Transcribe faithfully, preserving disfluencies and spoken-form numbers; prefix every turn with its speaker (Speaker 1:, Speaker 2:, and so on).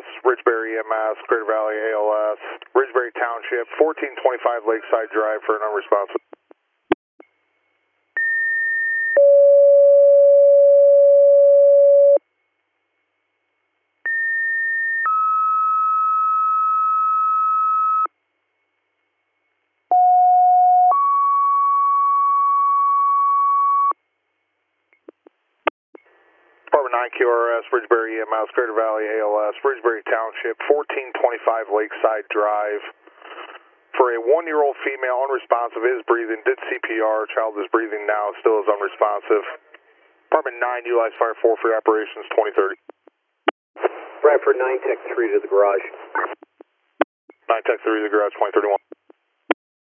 Speaker 1: S, Ridgebury E M S, Greater Valley A L S, Ridgebury Township, fourteen twenty-five Lakeside Drive for an unresponsive. Department nine Q R S, Ridgebury E M S, Greater Valley A L S, Ridgebury Township, fourteen twenty-five Lakeside Drive. For a one-year-old female, unresponsive, is breathing, did C P R, child is breathing now, still is unresponsive. Department nine, utilize Fire four for operations twenty thirty.
Speaker 2: Bradford nine, Tech three to the garage.
Speaker 1: nine Tech three to the garage, twenty thirty-one.